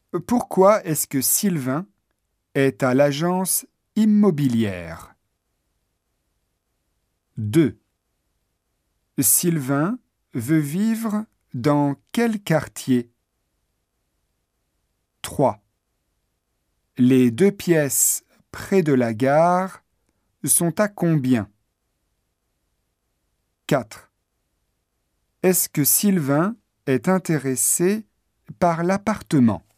Pourquoi est-ce que Sylvain est à l'agence immobilière? 2. Sylvain veut vivre dans quel quartier? 3. Les 2 pièces près de la gare sont à combien? 4. Est-ce que Sylvain est intéressé par l'appartement?